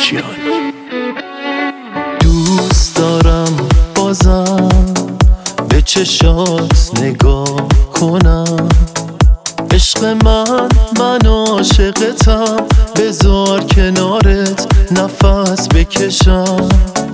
ملکیان. دوست دارم بازم به چشات نگاه کنم، عشق من عاشقتم، بذار کنارت نفس بکشم.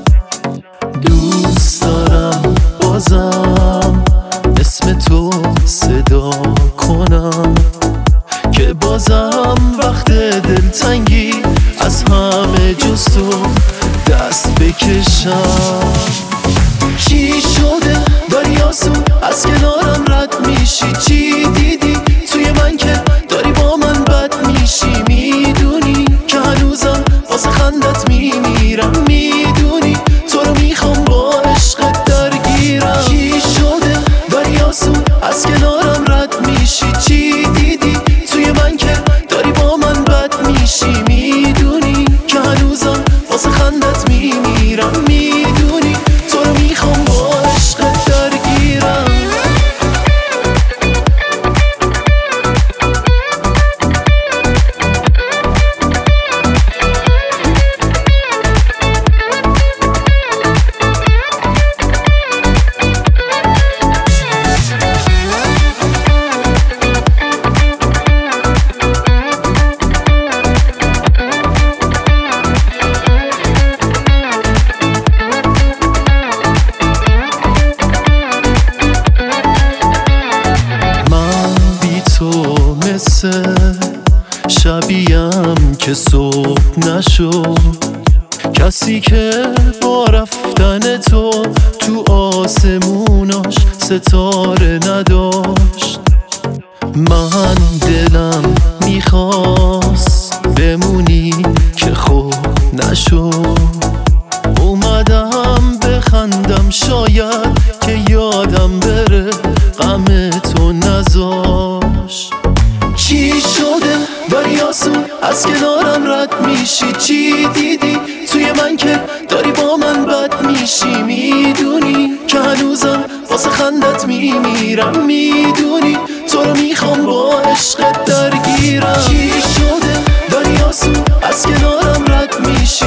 دوست دارم بازم اسم تو صدا کنم، که بازم وقت دلتنگی از همه جز تو دست بکشم. چی شده داری آسون از کنارم رد میشی؟ چی دیدی توی من که داری با من بد میشی؟ میدونی که هنوزم واسه خندت میمیرم، میدونی تو رو میخوام با عشقت درگیرم. چی شده داری آسون از کنارم رد میشی؟ چی دیدی توی من که داری با من بد میشی؟ میدونی که هنوزم واسه خندت میمیرم، میدونی تو رو میخوام با عشقت درگیرم. شبیم که صبح نشد، کسی که با رفتن تو آسموناش ستاره نداشت. من دلم میخواست بمونی که خوب نشد، اومدم بخندم شاید که یادم بره غم تو نذاشت. چی شده داری آسون از کنارم رد میشی؟ چی دیدی توی من که داری با من بد میشی؟ میدونی که هنوزم واسه خندت میمیرم، میدونی تو رو میخوام با عشقت درگیرم. چی شده داری آسون از کنارم رد میشی؟